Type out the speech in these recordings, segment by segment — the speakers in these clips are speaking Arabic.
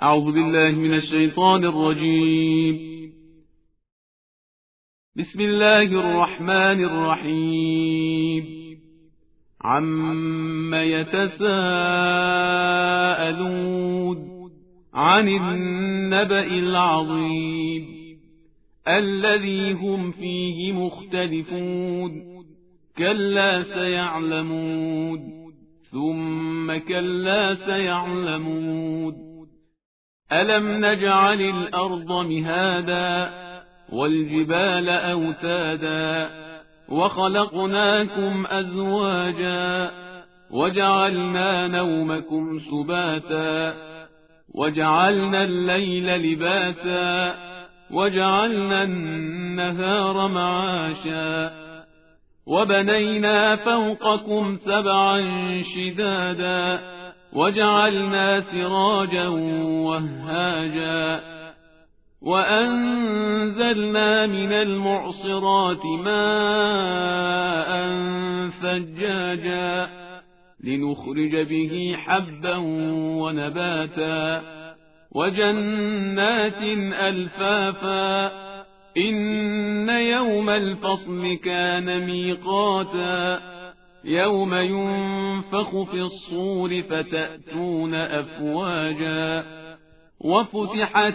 أعوذ بالله من الشيطان الرجيم. بسم الله الرحمن الرحيم. عم يتساءلون عن النبأ العظيم الذي هم فيه مختلفون كلا سيعلمون ثم كلا سيعلمون ألم نجعل الأرض مهادا والجبال أوتادا وخلقناكم أزواجا وجعلنا نومكم سباتا وجعلنا الليل لباسا وجعلنا النهار معاشا وبنينا فوقكم سبعا شدادا وجعلنا سراجا وهاجا وأنزلنا من المعصرات ماء ثجاجا لنخرج به حبا ونباتا وجنات ألفافا إن يوم الفصل كان ميقاتا يوم ينفخ في الصور فتأتون أفواجا وفتحت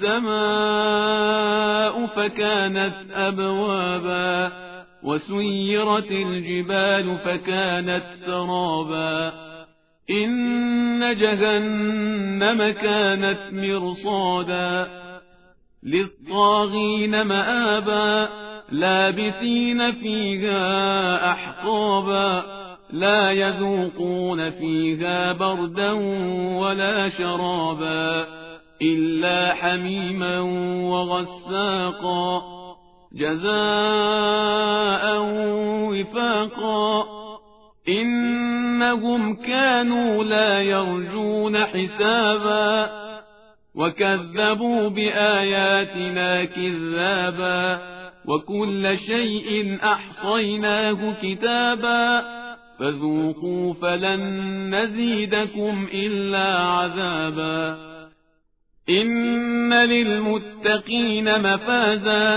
السماء فكانت أبوابا وسيرت الجبال فكانت سرابا إن جهنم كانت مرصادا للطاغين مآبا لابثين فيها أحقابا لا يذوقون فيها بردا ولا شرابا إلا حميما وغساقا جزاء وفاقا إنهم كانوا لا يرجون حسابا وكذبوا بآياتنا كذابا وكل شيء أحصيناه كتابا فذوقوا فلن نزيدكم إلا عذابا إن للمتقين مفازا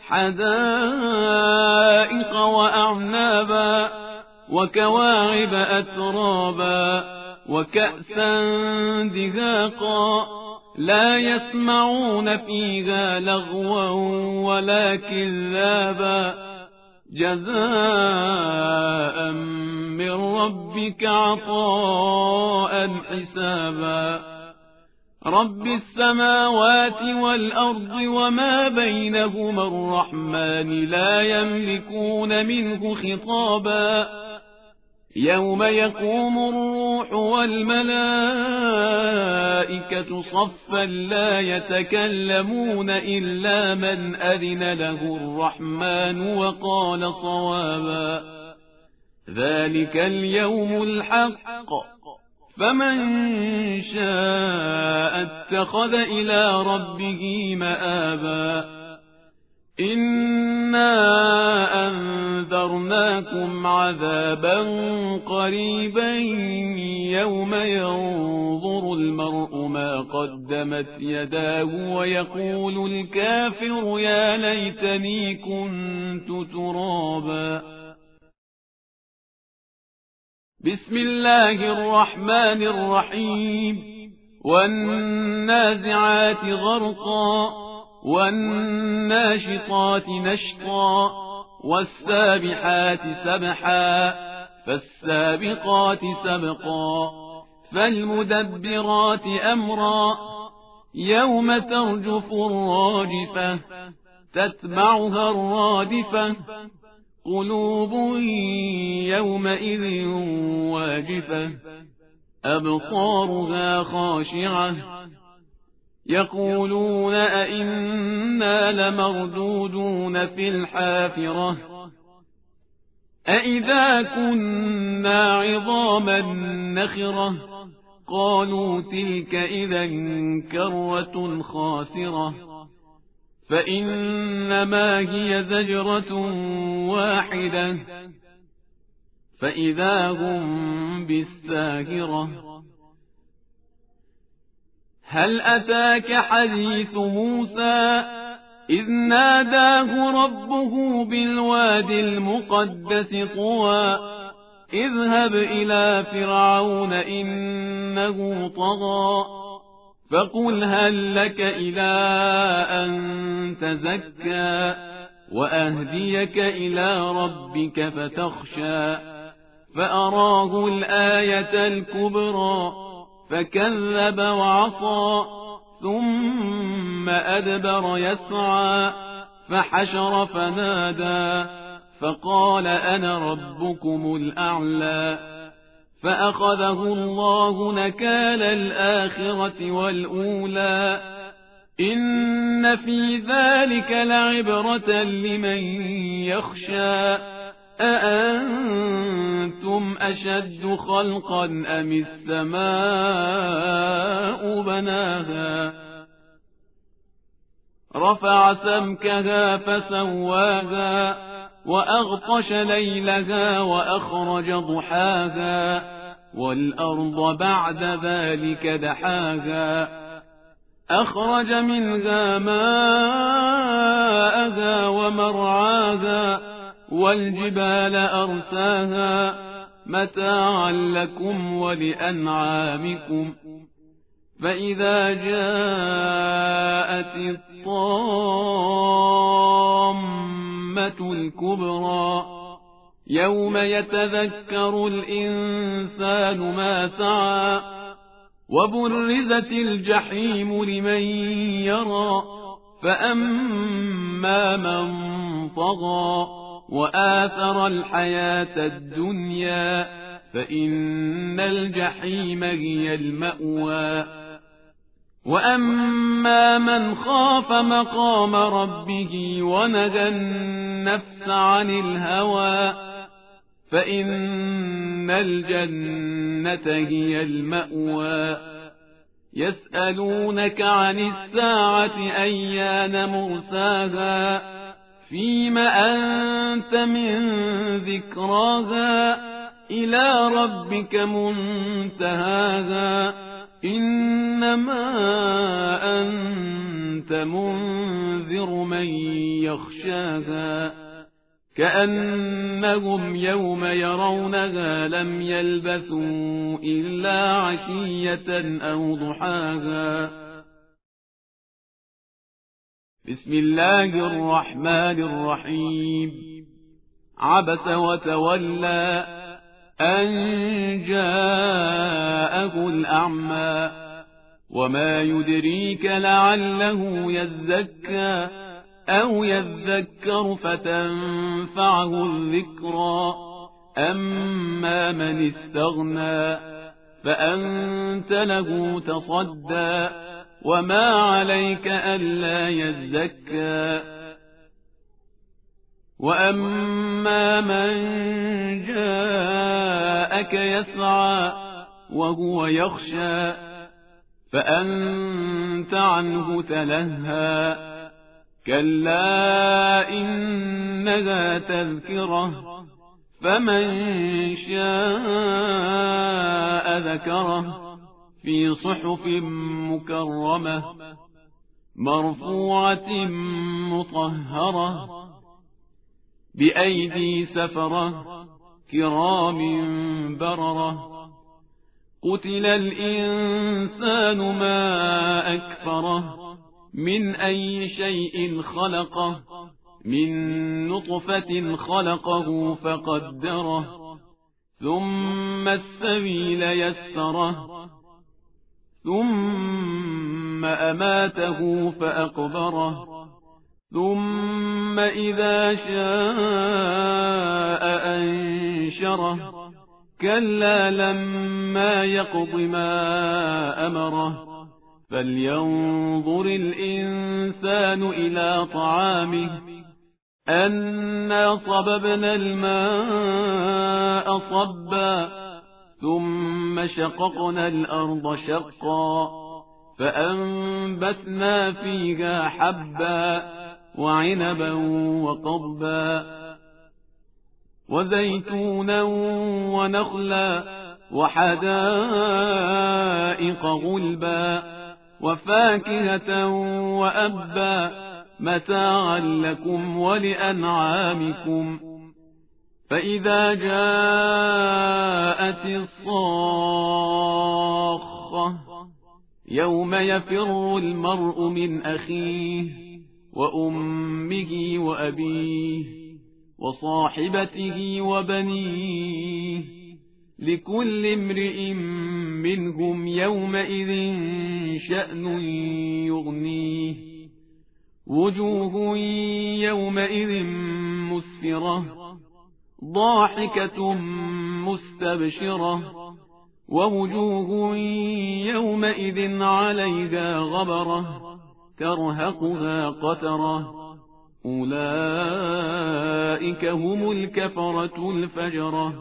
حدائق وأعنابا وكواعب أترابا وكأسا دهاقا لا يسمعون فيها لغوا ولا كذابا جزاء من ربك عطاء حسابا رب السماوات والأرض وما بينهما الرحمن لا يملكون منه خطابا يوم يقوم الروح والملائكة صفا لا يتكلمون إلا من أذن له الرحمن وقال صوابا ذلك اليوم الحق فمن شاء اتخذ إلى ربه مآبا إنا أنذرناكم عذابا قريبا يوم ينظر المرء ما قدمت يداه ويقول الكافر يا ليتني كنت ترابا بسم الله الرحمن الرحيم والنازعات غرقا والناشطات نشطا والسابحات سبحا فالسابقات سبقا فالمدبرات أمرا يوم ترجف الراجفة تتبعها الرادفة قلوب يومئذ واجفة أبصارها خاشعة يقولون أئنا لمردودون في الحافرة أئذا كنا عظاما نخرة قالوا تلك إذا كرة خاسرة فإنما هي زجرة واحدة فإذا هم بالساهرة هل أتاك حديث موسى إذ ناداه ربه بالواد المقدس طوى اذهب إلى فرعون إنه طغى فقل هل لك إلى أن تزكى وأهديك إلى ربك فتخشى فأراه الآية الكبرى فكذب وعصى ثم أدبر يسعى فحشر فنادى فقال أنا ربكم الأعلى فأخذه الله نكال الآخرة والأولى إن في ذلك لعبرة لمن يخشى أأنتم أشد خلقا أم السماء بناها رفع سمكها فسواها وأغطش ليلها وأخرج ضحاها والأرض بعد ذلك دحاها أخرج منها ماءها ومرعاها والجبال أرساها متاعا لكم ولأنعامكم فإذا جاءت الطامة الكبرى يوم يتذكر الإنسان ما سعى وبرزت الجحيم لمن يرى فأما من طغى وآثر الحياة الدنيا فإن الجحيم هي المأوى وأما من خاف مقام ربه ونهى النفس عن الهوى فإن الجنة هي المأوى يسألونك عن الساعة أيان مرساها فيم أنت من ذكراها إلى ربك منتهاها إنما أنت منذر من يخشاها كأنهم يوم يرونها لم يلبثوا إلا عشية أو ضحاها بسم الله الرحمن الرحيم عبس وتولى أن جاءه الأعمى وما يدريك لعله يزكى أو يذكر فتنفعه الذكرى أما من استغنى فأنت له تصدى وما عليك ألا يزكى وأما من جاءك يسعى وهو يخشى فأنت عنه تلهى كلا إنها تذكرة فمن شاء ذكره في صحف مكرمة مرفوعة مطهرة بأيدي سفرة كرام بررة قتل الإنسان ما أكفره من أي شيء خلقه من نطفة خلقه فقدره ثم السبيل يسره ثم أماته فأقبره ثم إذا شاء أنشره كلا لما يقض ما أمره فلينظر الإنسان إلى طعامه أنا صببنا الماء صبا ثم شققنا الأرض شقا فأنبتنا فيها حبا وعنبا وقضبا وزيتونا ونخلا وحدائق غلبا وفاكهة وأبا متاعا لكم ولأنعامكم. فإذا جاءت الصاخة يوم يفر المرء من أخيه وأمه وأبيه وصاحبته وبنيه لكل امرئ منهم يومئذ شأن يغنيه. وجوه يومئذ مسفرة ضاحكة مستبشرة ووجوه يومئذ عليها غبرة ترهقها قترة أولئك هم الكفرة الفجرة.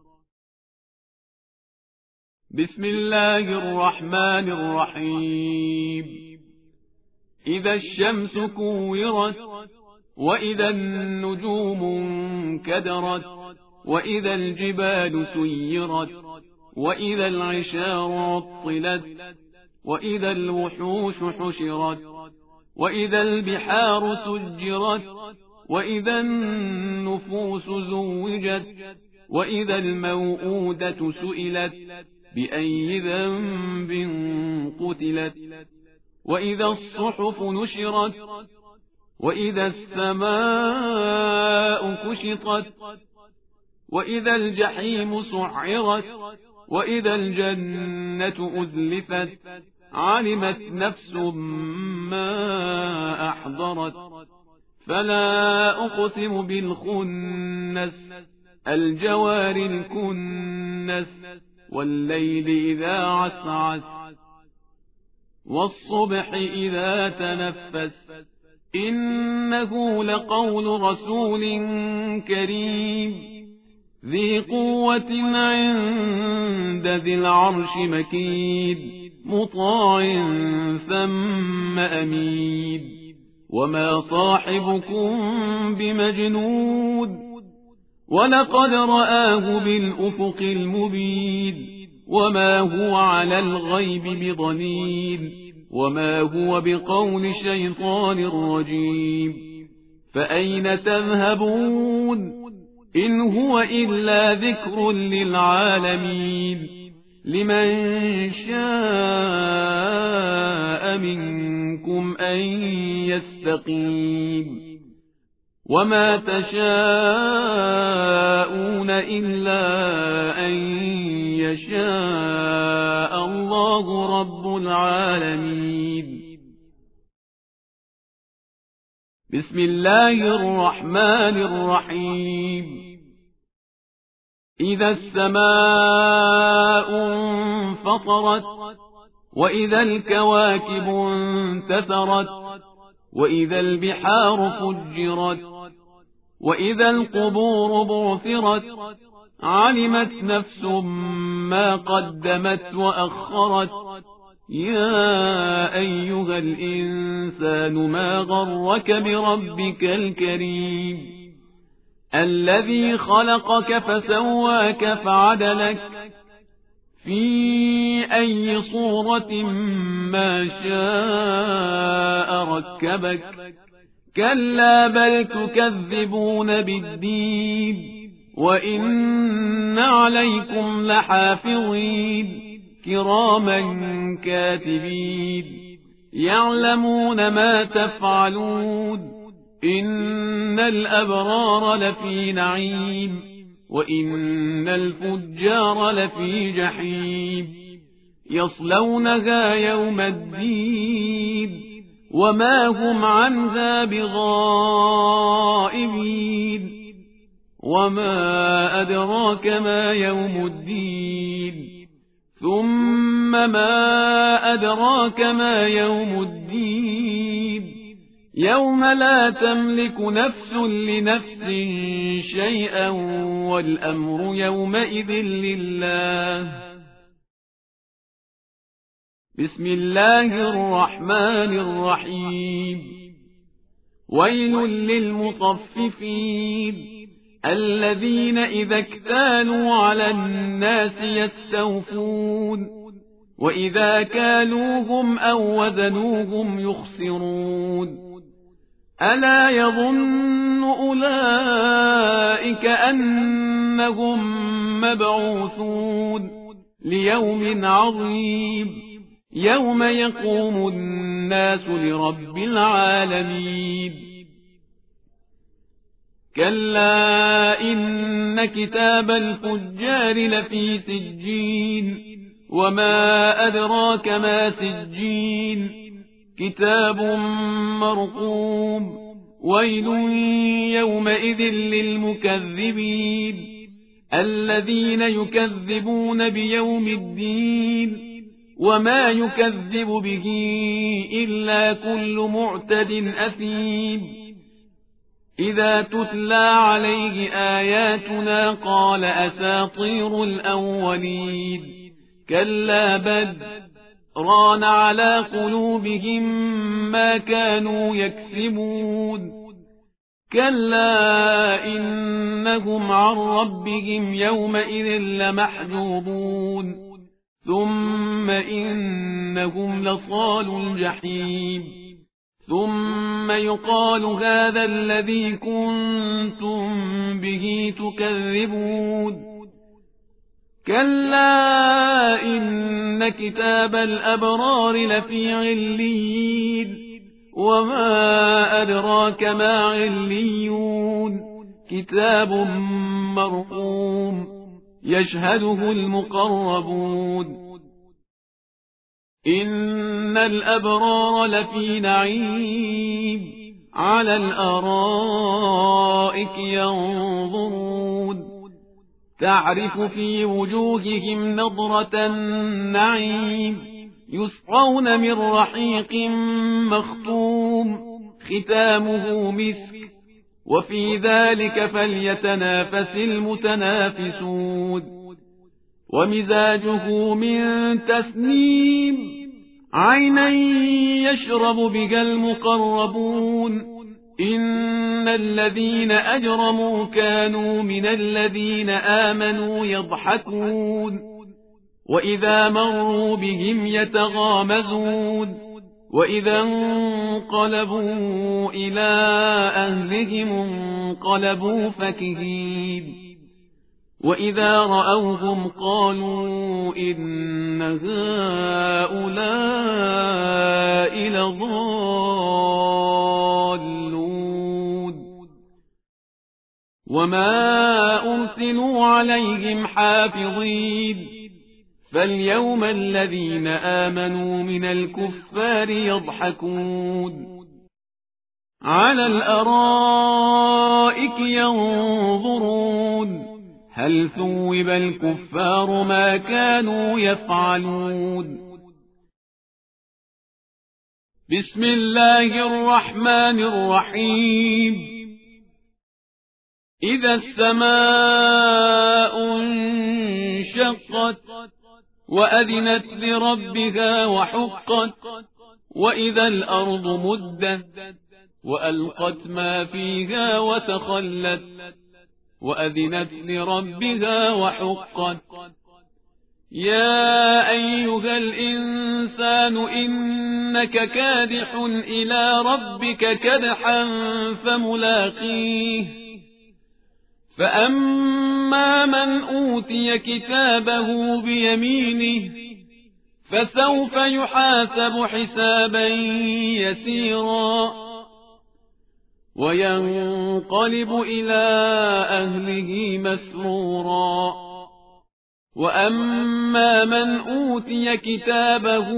بسم الله الرحمن الرحيم. إذا الشمس كورت وإذا النجوم انكدرت وإذا الجبال سيرت وإذا العشار عطلت وإذا الوحوش حشرت وإذا البحار سجرت وإذا النفوس زوجت وإذا الموءودة سئلت بأي ذنب قتلت وإذا الصحف نشرت وإذا السماء كشطت وإذا الجحيم سعرت وإذا الجنة أزلفت علمت نفس ما أحضرت. فلا أقسم بالخنس الجوار الكنس والليل إذا عسعس والصبح إذا تنفس إنه لقول رسول كريم ذي قوة عند ذي العرش مكيد مطاع ثم أميد. وما صاحبكم بمجنود ولقد رآه بالأفق المبين وما هو على الغيب بضنين وما هو بقول شيطان رجيم. فأين تذهبون إن هو إلا ذكر للعالمين لمن شاء منكم أن يستقيم. وما تشاءون إلا أن يشاء الله رب العالمين. بسم الله الرحمن الرحيم. إذا السماء انفطرت وإذا الكواكب انتثرت وإذا البحار فجرت وإذا القبور بعثرت علمت نفس ما قدمت وأخرت. يا أيها الإنسان ما غرك بربك الكريم الذي خلقك فسواك فعدلك في أي صورة ما شاء ركبك. كلا بل تكذبون بالدين وإن عليكم لحافظين كراما كاتبين يعلمون ما تفعلون. إن الأبرار لفي نعيم وإن الفجار لفي جحيم يصلونها يوم الدين وما هم عنها بغائبين. وما أدراك ما يوم الدين ثم ما أدراك ما يوم الدين يوم لا تملك نفس لنفس شيئا والأمر يومئذ لله. بسم الله الرحمن الرحيم. ويل للمطففين الذين إذا اكتالوا على الناس يستوفون وإذا كالوهم أو وزنوهم يخسرون ألا يظن أولئك أنهم مبعوثون ليوم عظيم يوم يقوم الناس لرب العالمين كلا إن كتاب الفجار لفي سجين وما أدراك ما سجين كتاب مرقوم ويل يومئذ للمكذبين الذين يكذبون بيوم الدين وما يكذب به إلا كل معتد أثيم إذا تتلى عليه آياتنا قال أساطير الأولين كلا بل ران على قلوبهم ما كانوا يكسبون كلا إنهم عن ربهم يومئذ لمحجوبون ثم إنهم لصالوا الجحيم ثم يقال هذا الذي كنتم به تكذبون كلا إن كتاب الأبرار لفي عليين وما أدراك ما عليون كتاب مرقوم يشهده المقربون إن الأبرار لفي نعيم على الأرائك ينظرون تعرف في وجوههم نضرة النعيم يسقون من رحيق مختوم ختامه مسك وفي ذلك فليتنافس المتنافسون ومزاجه من تسنيم عينا يشرب بها المقربون إن الذين أجرموا كانوا من الذين آمنوا يضحكون وإذا مروا بهم يتغامزون وإذا انقلبوا إلى أهلهم انقلبوا فكهين وإذا رأوهم قالوا إن هؤلاء لضالون وما أرسلوا عليهم حافظين فاليوم الذين آمنوا من الكفار يضحكون على الأرائك ينظرون هل ثوب الكفار ما كانوا يفعلون بسم الله الرحمن الرحيم إذا السماء انشقت وأذنت لربها وحقت وإذا الأرض مدت وألقت ما فيها وتخلت وأذنت لربها وحقت يا أيها الإنسان إنك كادح إلى ربك كدحا فملاقيه فأما من أوتي كتابه بيمينه فسوف يحاسب حسابا يسيرا وينقلب إلى أهله مسرورا وأما من أوتي كتابه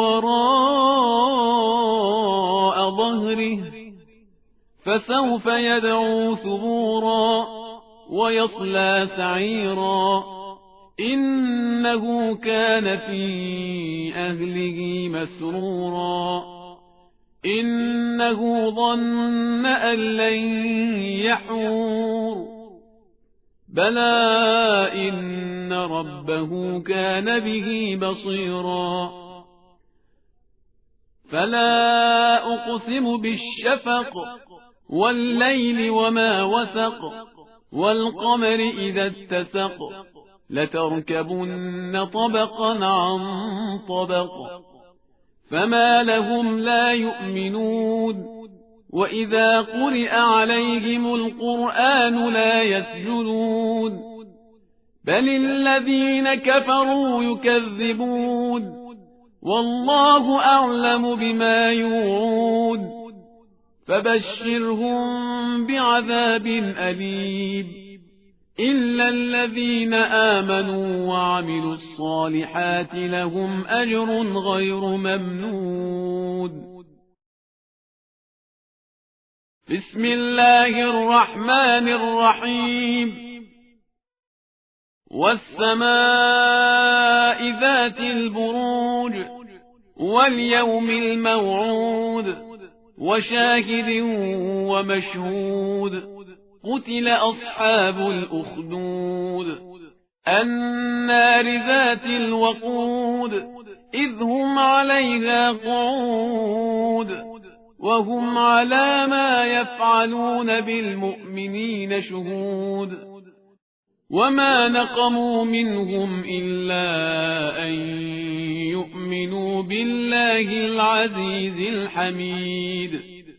وراء ظهره فسوف يدعو ثبورا ويصلى سعيرا إنه كان في أهله مسرورا إنه ظن أن لن يحور بلى إن ربه كان به بصيرا فلا أقسم بالشفق والليل وما وسق والقمر إذا اتسق لتركبن طبقا عن طبق فما لهم لا يؤمنون وإذا قرئ عليهم القرآن لا يسجدون بل الذين كفروا يكذبون والله أعلم بما يوعون فبشرهم بعذاب أليم إلا الذين آمنوا وعملوا الصالحات لهم أجر غير ممنون. بسم الله الرحمن الرحيم والسماء ذات البروج واليوم الموعود وشاهد ومشهود قتل أصحاب الأخدود النار ذات الوقود إذ هم عليها قعود وهم على ما يفعلون بالمؤمنين شهود وما نقموا منهم إلا أن يؤمنوا بالله العزيز الحميد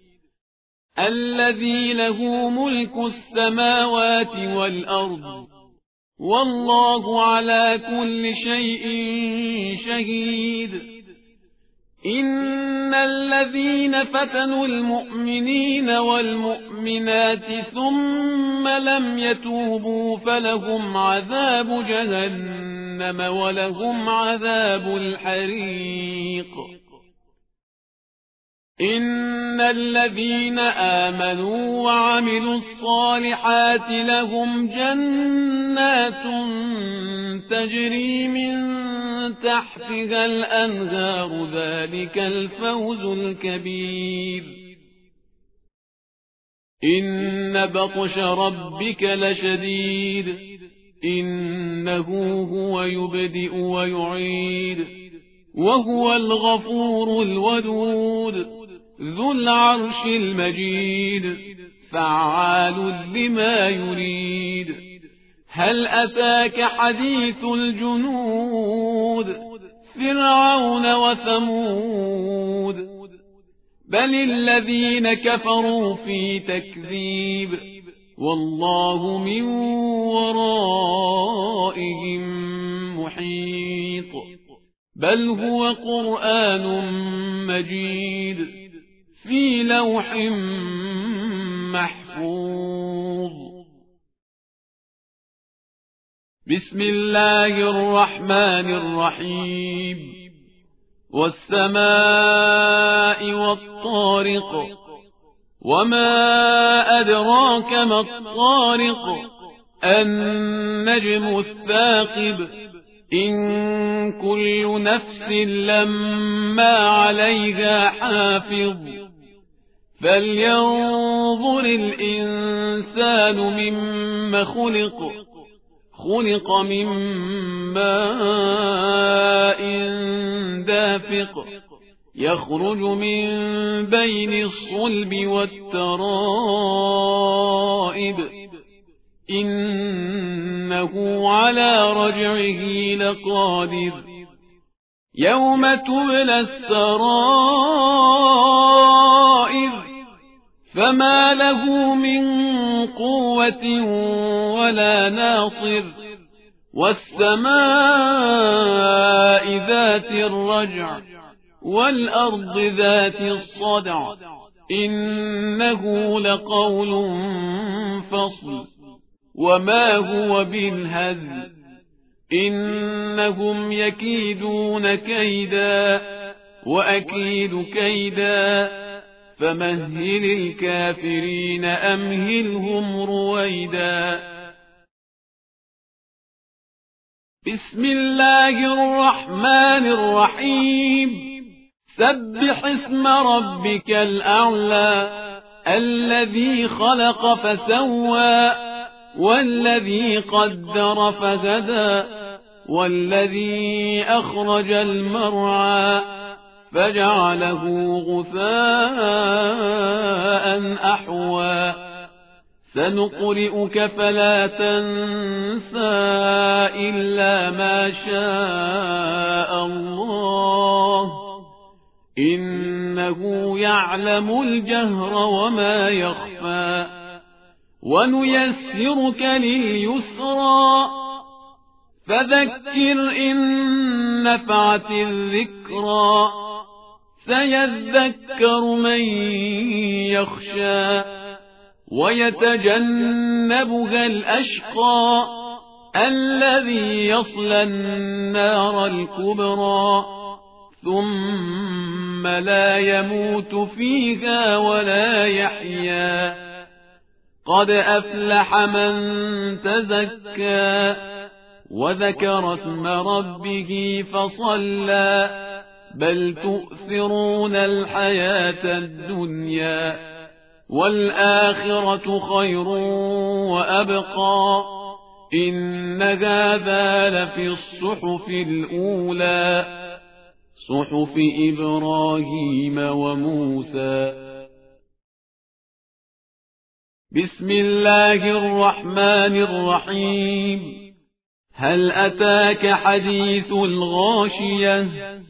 الذي له ملك السماوات والأرض والله على كل شيء شهيد إن الذين فتنوا المؤمنين والمؤمنات ثم لم يتوبوا فلهم عذاب جهنم ولهم عذاب الحريق إن الذين آمنوا وعملوا الصالحات لهم جنات تجري من تحتها الأنهار ذلك الفوز الكبير إن بطش ربك لشديد إنه هو يبدئ ويعيد وهو الغفور الودود ذو العرش المجيد فعال لما يريد هل أتاك حديث الجنود فرعون وثمود بل الذين كفروا في تكذيب والله من ورائهم محيط بل هو قرآن مجيد في لوح محفوظ. بسم الله الرحمن الرحيم والسماء والطارق وما أدراك ما الطارق النجم الثاقب إن كل نفس لما عليها حافظ فلينظر الإنسان مما خلق من ماء دافق يخرج من بين الصلب والترائب إنه على رجعه لقادر يوم تبلى السرائر فما له من قوة ولا ناصر والسماء ذات الرجع والأرض ذات الصدع إنه لقول فصل وما هو بالهزل إنهم يكيدون كيدا وأكيد كيدا فمهل الكافرين أمهلهم رويدا. بسم الله الرحمن الرحيم سبح اسم ربك الأعلى الذي خلق فسوى والذي قدر فهدى والذي أخرج المرعى فجعله غثاء أحوى سنقرئك فلا تنسى إلا ما شاء الله إنه يعلم الجهر وما يخفى ونيسرك لليسرى فذكر إن نفعت الذكرى سيذكر من يخشى ويتجنبها الأشقى الذي يصلى النار الكبرى ثم لا يموت فيها ولا يحيا قد أفلح من تزكى وذكر اسم ربه فصلى بل تؤثرون الحياة الدنيا والآخرة خير وأبقى إن هذا لفي الصحف الأولى صحف إبراهيم وموسى. بسم الله الرحمن الرحيم. هل أتاك حديث الغاشية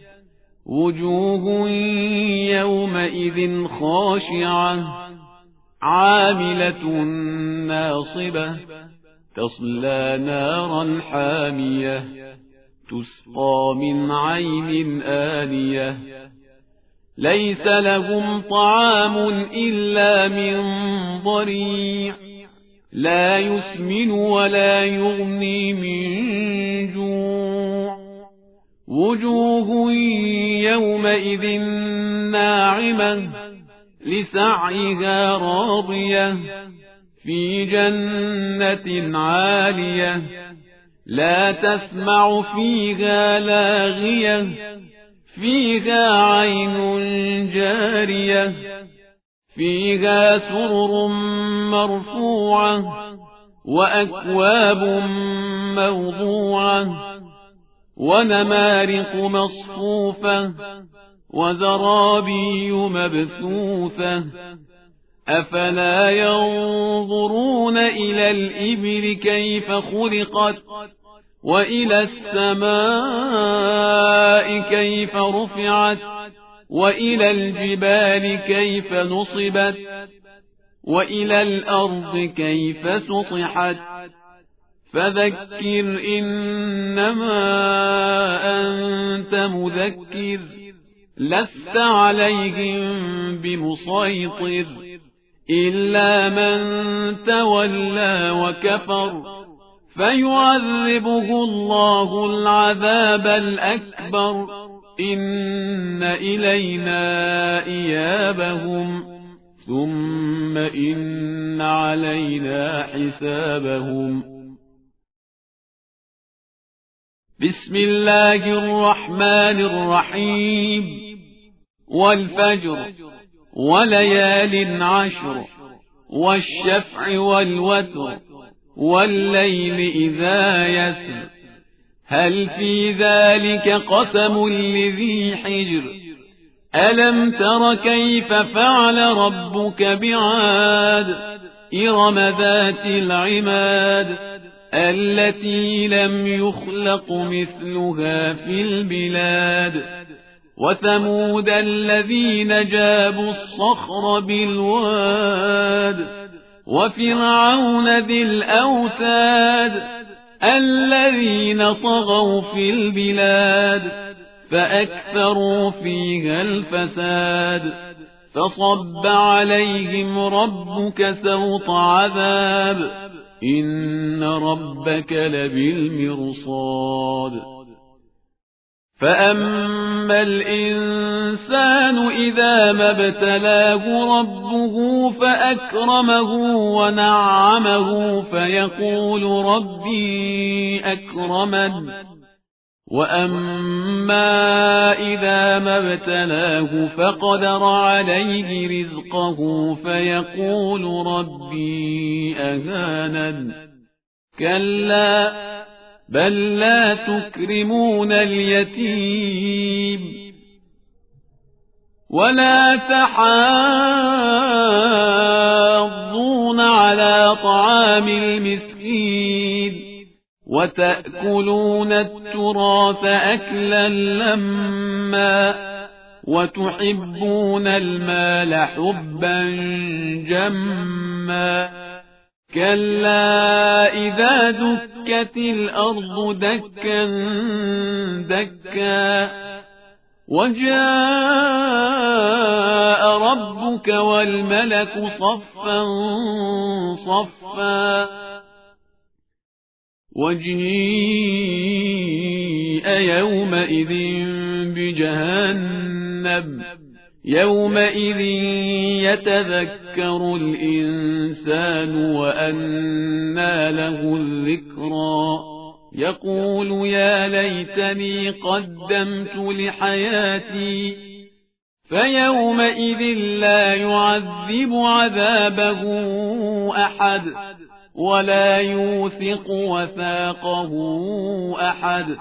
وجوه يومئذ خاشعة عاملة ناصبة تصلى نارا حامية تسقى من عين آنية ليس لهم طعام إلا من ضريع لا يسمن ولا يغني من جوع وجوه يومئذ ناعمة لسعيها راضية في جنة عالية لا تسمع فيها لاغية فيها عين جارية فيها سرر مرفوعة وأكواب موضوعة ونمارق مصفوفة وزرابي مبثوثة أفلا ينظرون إلى الإبل كيف خلقت وإلى السماء كيف رفعت وإلى الجبال كيف نصبت وإلى الأرض كيف سطحت فذكر إنما أنت مذكر لست عليهم بمسيطر إلا من تولى وكفر فيعذبه الله العذاب الأكبر إن إلينا إيابهم ثم إن علينا حسابهم. بسم الله الرحمن الرحيم. والفجر وليال عشر والشفع والوتر والليل إذا يسر هل في ذلك قسم لذي حجر ألم تر كيف فعل ربك بعاد إرم ذات العماد التي لم يخلق مثلها في البلاد وثمود الذين جابوا الصخر بالواد وفرعون ذي الأوتاد الذين طغوا في البلاد فأكثروا فيها الفساد فصب عليهم ربك سوط عذاب إن ربك لبالمرصاد. فأما الإنسان إذا ما ابتلاه ربه فأكرمه ونعمه فيقول ربي أكرمن وأما إذا ما ابتلاه فقدر عليه رزقه فيقول ربي أهانن كلا بل لا تكرمون اليتيم ولا تحاضون على على طعام المسكين وتأكلون التراث أكلا لما وتحبون المال حبا جما كلا إذا دكت الأرض دكا دكا وجاء ربك والملك صفا صفا وجيء يومئذ بجهنم يومئذ يتذكر الإنسان وأنى له الذكرى يقول يا ليتني قدمت لحياتي فيومئذ لا يعذب عذابه أحد ولا يوثق وثاقه أحد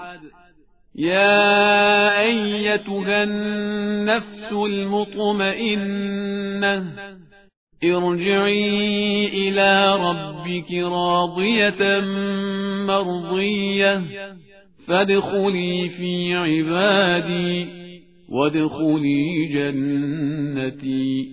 يا أيتها النفس المطمئنة ارجعي إلى ربك راضية مرضية فادخلي في عبادي وادخلي جنتي.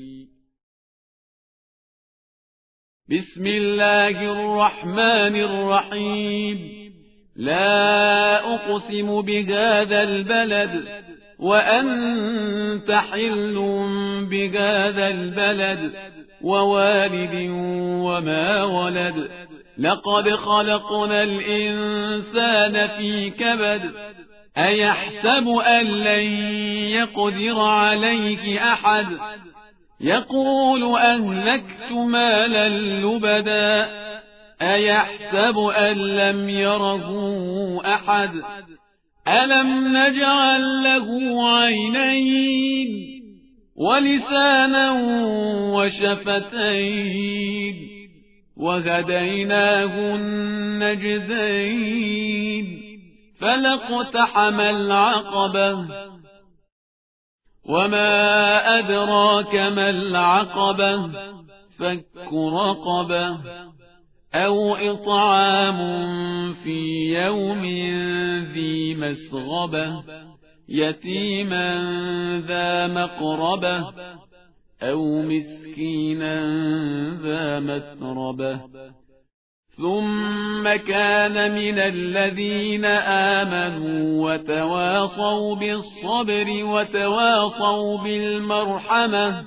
بسم الله الرحمن الرحيم. لا أقسم بهذا البلد وأنت حل بهذا البلد ووالد وما ولد لقد خلقنا الإنسان في كبد أيحسب أن لن يقدر عليه أحد يقول أهلكت مالا لبدا أيحسب أن لم يره أحد ألم نجعل له عينين ولسانا وشفتين وهديناه النجدين فلاقتحم العقبة وما أدراك ما العقبة فك رقبة أو إطعام في يوم ذي مسغبة يتيما ذا مقربة أو مسكينا ذا متربة ثم كان من الذين آمنوا وتواصوا بالصبر وتواصوا بالمرحمة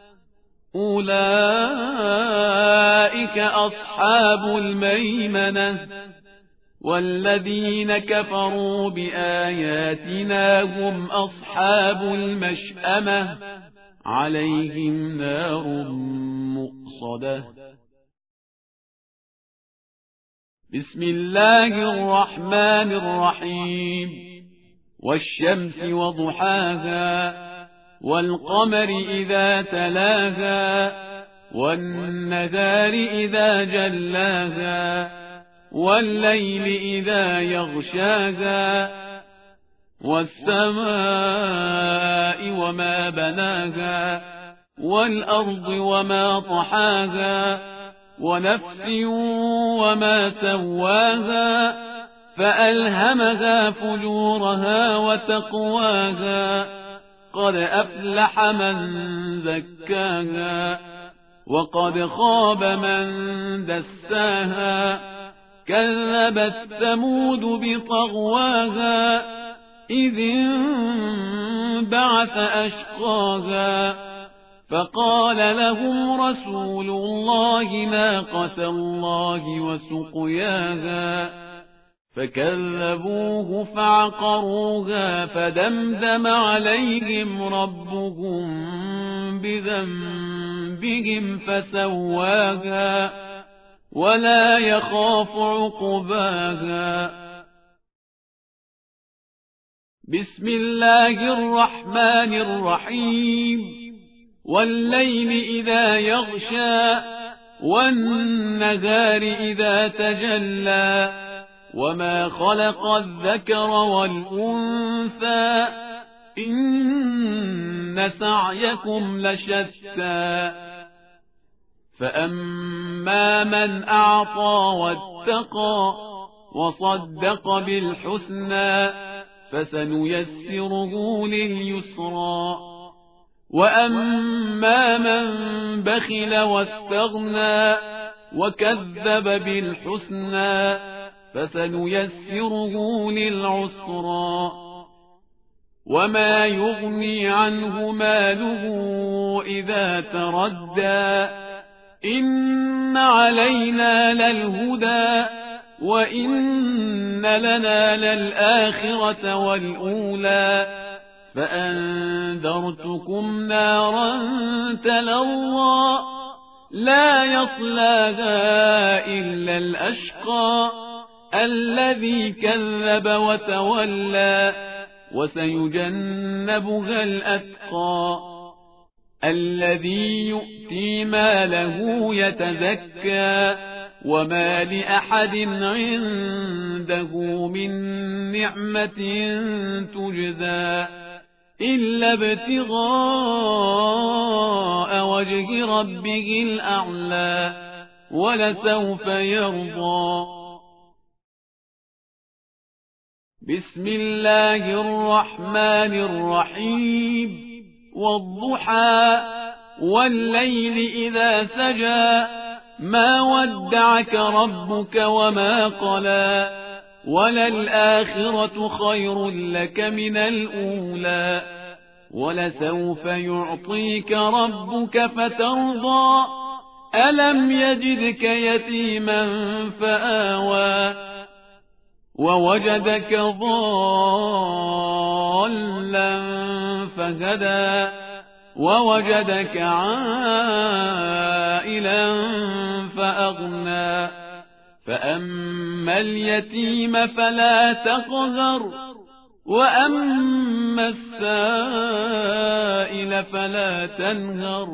أولئك أصحاب الميمنة والذين كفروا بآياتنا هم أصحاب المشأمة عليهم نار مؤصدة. بسم الله الرحمن الرحيم. والشمس وضحاها والقمر إذا تلاها والنهار إذا جلاها والليل إذا يغشاها والسماء وما بناها والأرض وما طحاها ونفس وما سواها فألهمها فجورها وتقواها قد أفلح من زكاها وقد خاب من دساها كذبت ثمود بطغواها إذ انبعث أشقاها فقال لهم رسول الله ناقة الله وسقياها فكذبوه فعقروها فدمدم عليهم ربهم بذنبهم فسواها ولا يخاف عقباها. بسم الله الرحمن الرحيم. والليل إذا يغشى والنهار إذا تجلى وما خلق الذكر والأنثى إن سعيكم لشتى فأما فأما من أعطى واتقى وصدق بالحسنى فسنيسره لليسرى وأما من بخل واستغنى وكذب بالحسنى فسنيسره للعسرى وما يغني عنه ماله إذا تردى إن علينا للهدى وإن لنا للآخرة والأولى فأنذرتكم نارا تلظى لا يصلاها إلا الأشقى الذي كذب وتولى وسيجنبها الأتقى الذي يؤتي ماله يتزكى وما لأحد عنده من نعمة تجزى إلا ابتغاء وجه ربه الأعلى ولسوف يرضى. بسم الله الرحمن الرحيم والضحى والليل إذا سجى ما ودعك ربك وما قلى وللآخرة خير لك من الأولى ولسوف يعطيك ربك فترضى ألم يجدك يتيما فآوى ووجدك ضالا فهدى ووجدك عائلا فأغنى فأما اليتيم فلا تقهر وأما السائل فلا تنهر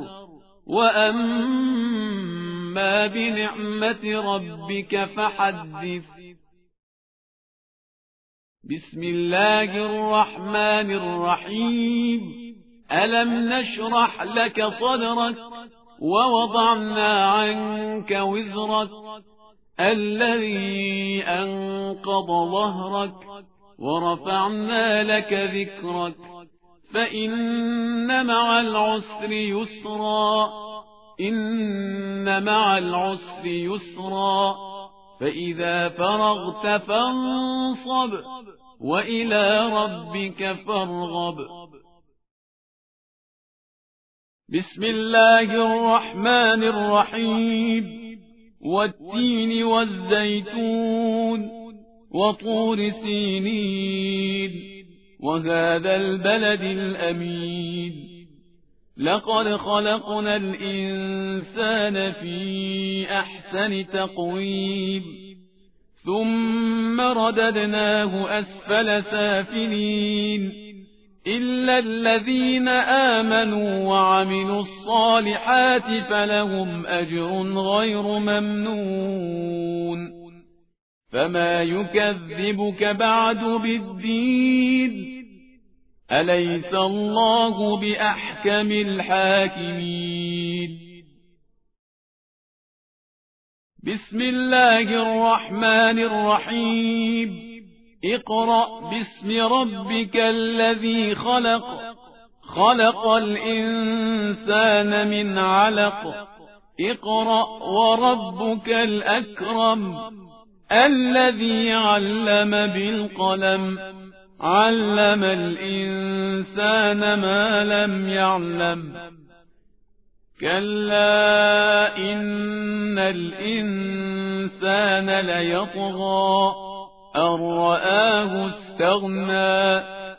وأما بنعمة ربك فحدث. بسم الله الرحمن الرحيم ألم نشرح لك صدرك ووضعنا عنك وزرك الذي أنقض ظهرك ورفعنا لك ذكرك فإن مع العسر يسرا إن مع العسر يسرا فإذا فرغت فانصب وإلى ربك فارغب. بسم الله الرحمن الرحيم والتين والزيتون وطور سينين وهذا البلد الأمين لقد خلقنا الإنسان في أحسن تقويم ثم رددناه أسفل سافلين إلا الذين آمنوا وعملوا الصالحات فلهم أجر غير ممنون فما يكذبك بعد بالدين أليس الله بأحكم الحاكمين. بسم الله الرحمن الرحيم اقرأ باسم ربك الذي خلق خلق الإنسان من علق اقرأ وربك الأكرم الذي علم بالقلم علم الإنسان ما لم يعلم كلا إن الإنسان ليطغى أن رآه استغنى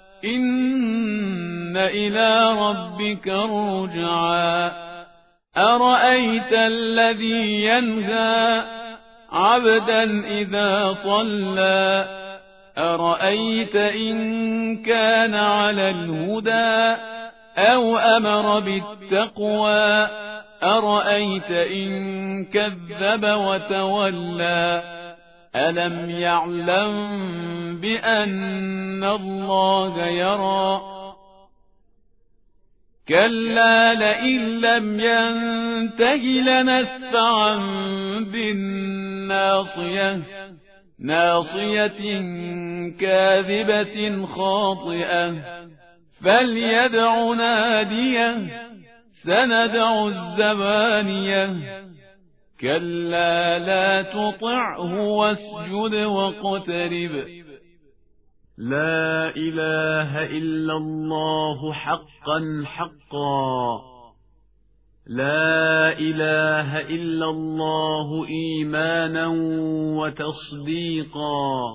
إن إلى ربك الرجعى أرأيت الذي ينهى عبدا إذا صلى أرأيت إن كان على الهدى أو أمر بالتقوى أرأيت إن كذب وتولى ألم يعلم بأن الله يرى كلا لئن لم ينته لنسفعا بالناصية ناصية كاذبة خاطئة فليدع ناديه سندع الزبانية كلا لا تطعه واسجد واقترب لا إله إلا الله حقا حقا لا إله إلا الله إيمانا وتصديقا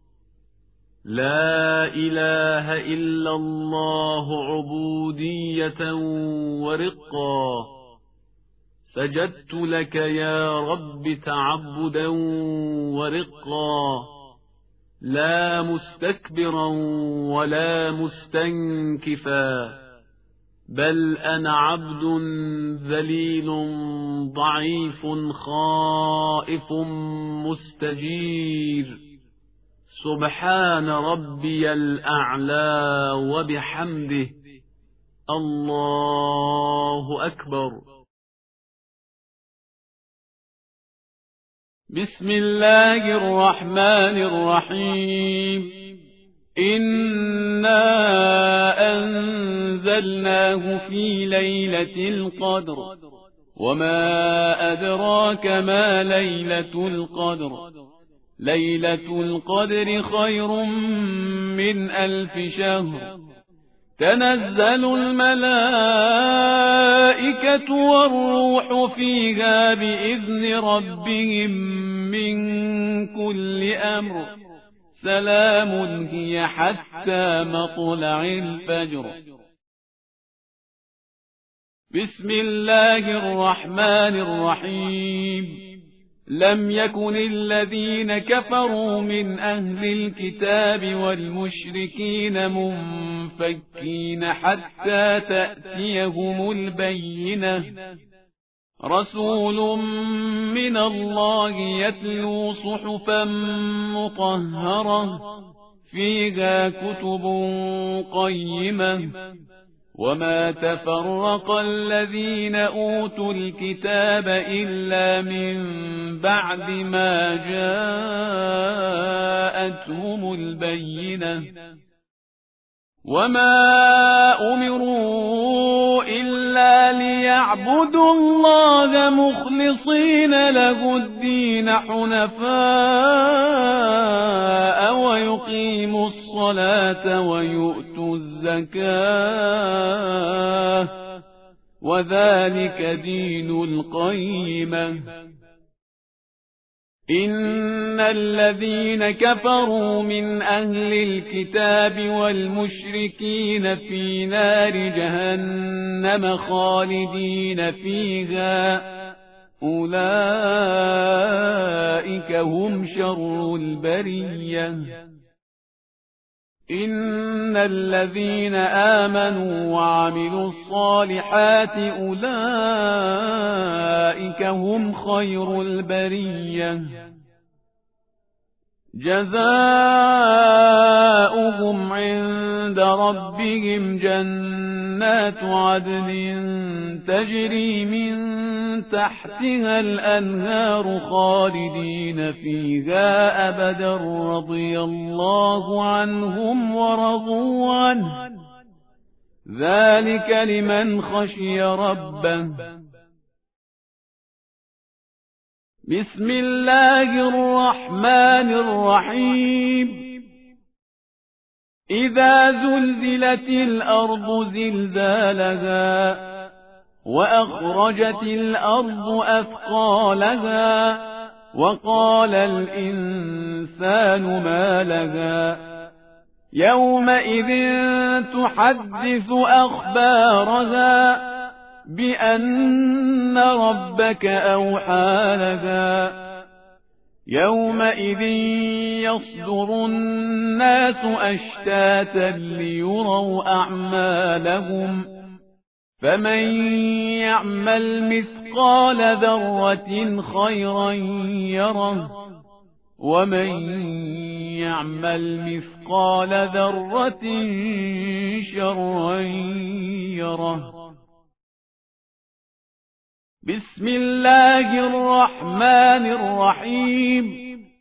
لا إله إلا الله عبودية ورقا سجدت لك يا رب تعبدا ورقا لا مستكبرا ولا مستنكفا بل أنا عبد ذليل ضعيف خائف مستجير سبحان ربي الأعلى وبحمده الله أكبر. بسم الله الرحمن الرحيم إنا أنزلناه في ليلة القدر وما أدراك ما ليلة القدر ليلة القدر خير من 1000 شهر تنزل الملائكة والروح فيها بإذن ربهم من كل أمر سلام هي حتى مطلع الفجر. بسم الله الرحمن الرحيم لم يكن الذين كفروا من أهل الكتاب والمشركين منفكين حتى تأتيهم البينة رسول من الله يتلو صحفا مطهرة فيها كتب قيمة وما تفرق الذين أوتوا الكتاب إلا من بعد ما جاءتهم البينة وما أمروا إلا ليعبدوا الله مخلصين له الدين حنفاء ويقيموا الصلاة ويؤتوا الزكاة وذلك دين القيمة. إن الذين كفروا من أهل الكتاب والمشركين في نار جهنم خالدين فيها أولئك هم شر البرية. إن الذين آمنوا وعملوا الصالحات أولئك هم خير البرية جزاؤهم عند ربهم جنات عدن تجري من تحتها الأنهار خالدين فيها أبدا رضي الله عنهم ورضوا عنه ذلك لمن خشي ربه. بسم الله الرحمن الرحيم إذا زلزلت الأرض زلزالها وأخرجت الأرض أثقالها وقال الإنسان ما لها يومئذ تحدث أخبارها بأن ربك أوحى لها يومئذ يصدر الناس أشتاتا ليروا أعمالهم فمن يعمل مثقال ذرة خيرا يره ومن يعمل مثقال ذرة شرا يره بسم الله الرحمن الرحيم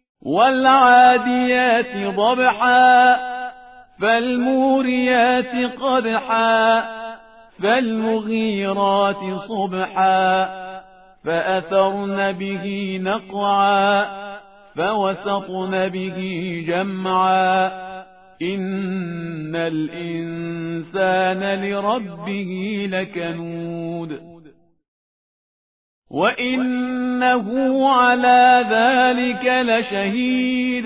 والعاديات ضبحا فالموريات قدحا فالمغيرات صبحا فأثرن به نقعا فوسطن به جمعا إن الإنسان لربه لكنود وإنه على ذلك لشهيد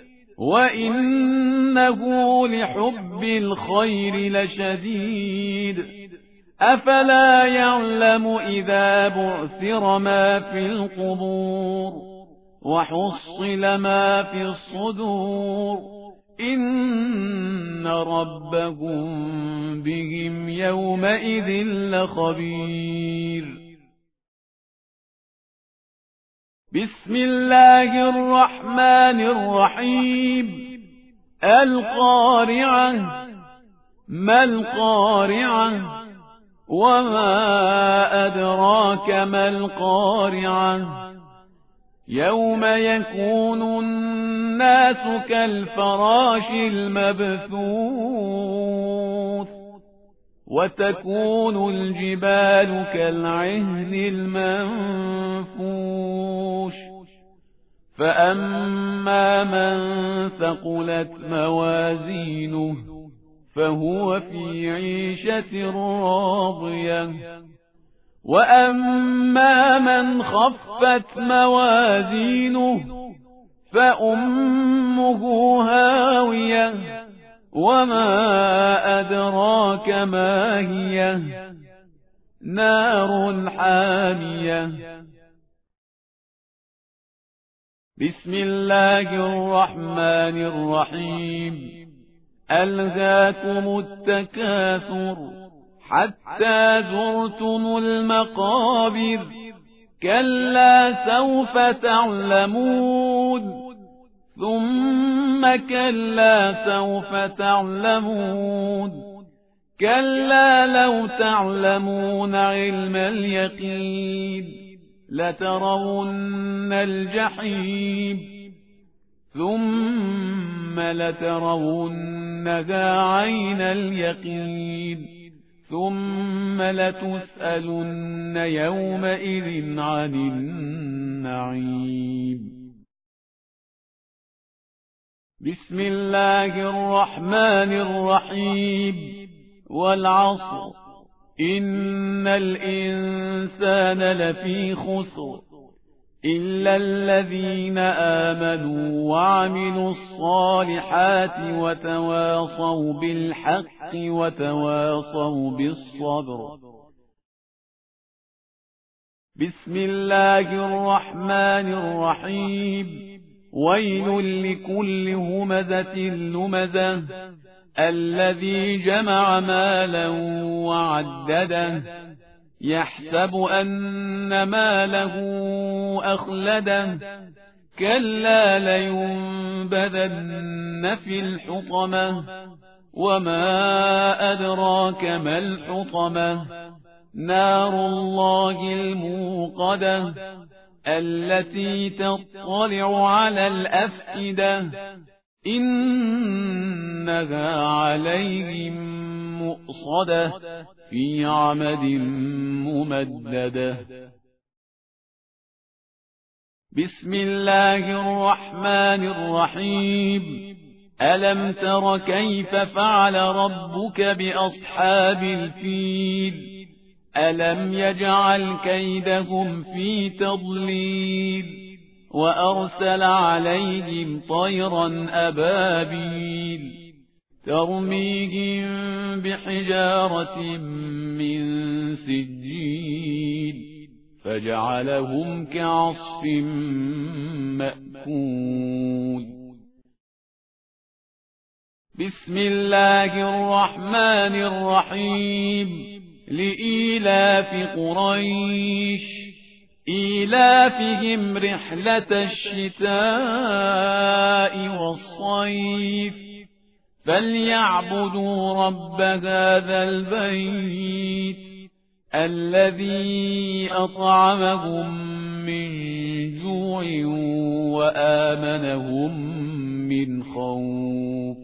وإنه لحب الخير لشديد أفلا يعلم إذا بعثر ما في القبور وحصل ما في الصدور إن ربهم بهم يومئذ لخبير بسم الله الرحمن الرحيم القارعة ما القارعة وما أدراك ما القارعة يوم يكون الناس كالفراش المبثوث وتكون الجبال كالعهن المنفوش فأما من ثقلت موازينه فهو في عيشة راضية وأما من خفت موازينه فأمه هاوية وما أدراك ما هي نار حامية بسم الله الرحمن الرحيم ألهاكم التكاثر حتى زرتم المقابر كلا سوف تعلمون ثم كلا سوف تعلمون كلا لو تعلمون علم اليقين لترون الجحيم ثم لترونها عين اليقين ثم لتسألن يومئذ عن النعيم بسم الله الرحمن الرحيم والعصر إن الإنسان لفي خسر إلا الذين آمنوا وعملوا الصالحات وتواصوا بالحق وتواصوا بالصبر بسم الله الرحمن الرحيم ويل لكل همزة لمزة الذي جمع مالا وعدده يحسب أن ماله أخلده كلا لينبذن في الحطمة وما أدراك ما الحطمة نار الله الموقدة التي تطلع على الأفئدة إنها عليهم مؤصدة في عمد ممددة بسم الله الرحمن الرحيم ألم تر كيف فعل ربك بأصحاب الفيل ألم يجعل كيدهم في تضليل وأرسل عليهم طيرا أبابيل ترميهم بحجارة من سجيل فجعلهم كعصف مأكول بسم الله الرحمن الرحيم لإيلاف قريش إيلافهم رحلة الشتاء والصيف فليعبدوا رب هذا البيت الذي أطعمهم من جوع وآمنهم من خوف.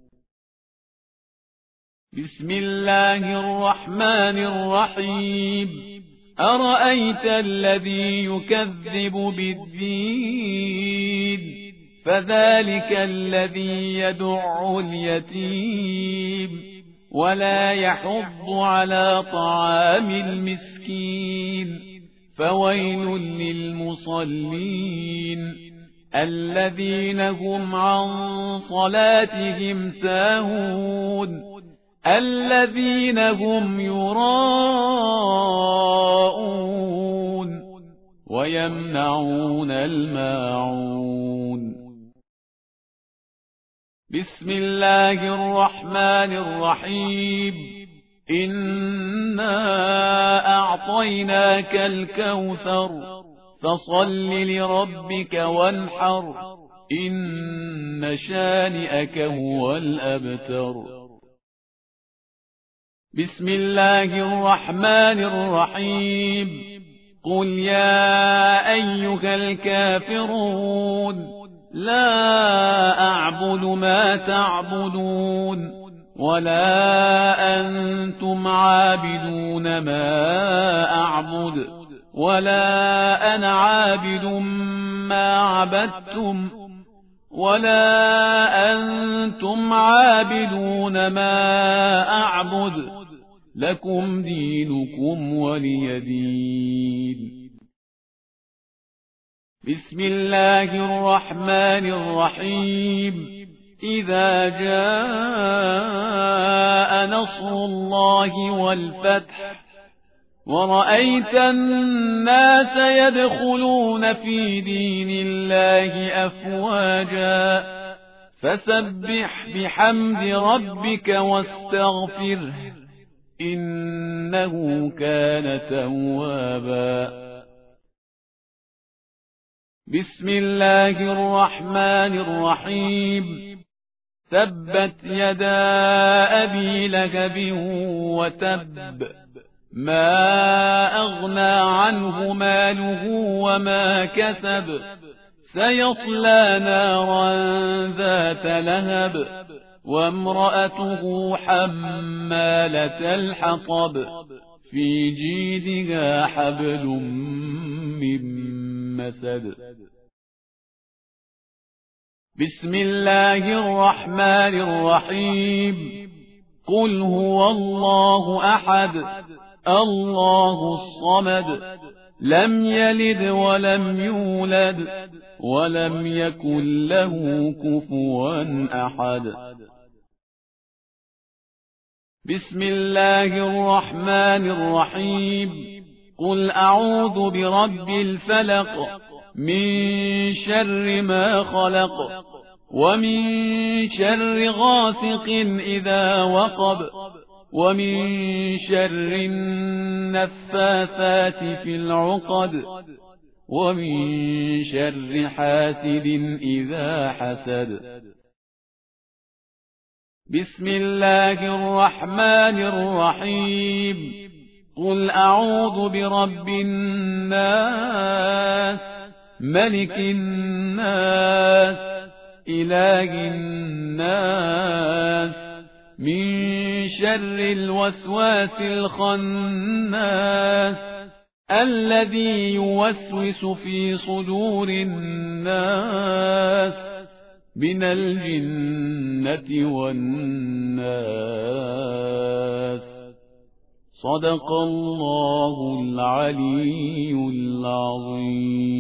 بسم الله الرحمن الرحيم. أرأيت الذي يكذب بالدين فذلك الذي يدع اليتيم ولا يحض على طعام المسكين فويل للمصلين الذين هم عن صلاتهم ساهون الذين هم يراءون ويمنعون الماعون. بسم الله الرحمن الرحيم. إنا أعطيناك الكوثر فصل لربك وانحر إن شانئك هو الأبتر. بسم الله الرحمن الرحيم. قل يا أيها الكافرون لا أعبد ما تعبدون ولا أنتم عابدون ما أعبد ولا أنا عابد ما عبدتم ولا أنتم عابدون ما أعبد لكم دينكم ولي دين. بسم الله الرحمن الرحيم. إذا جاء نصر الله والفتح ورأيت الناس يدخلون في دين الله أفواجا فسبح بحمد ربك واستغفره إنه كان توابا. بسم الله الرحمن الرحيم. تبت يدا أبي لهب وتب ما أغنى عنه ماله وما كسب سيصلى نارا ذات لهب وامرأته حمالة الحطب في جيدها حبل من مسد. بسم الله الرحمن الرحيم. قل هو الله أحد الله الصمد لم يلد ولم يولد ولم يكن له كفوا أحد. بسم الله الرحمن الرحيم. قل أعوذ برب الفلق من شر ما خلق ومن شر غاسق إذا وقب ومن شر النفاثات في العقد ومن شر حاسد إذا حسد. بسم الله الرحمن الرحيم. قل أعوذ برب الناس ملك الناس إله الناس من شر الوسواس الخناس الذي يوسوس في صدور الناس من الجنة والناس. صدق الله العلي العظيم.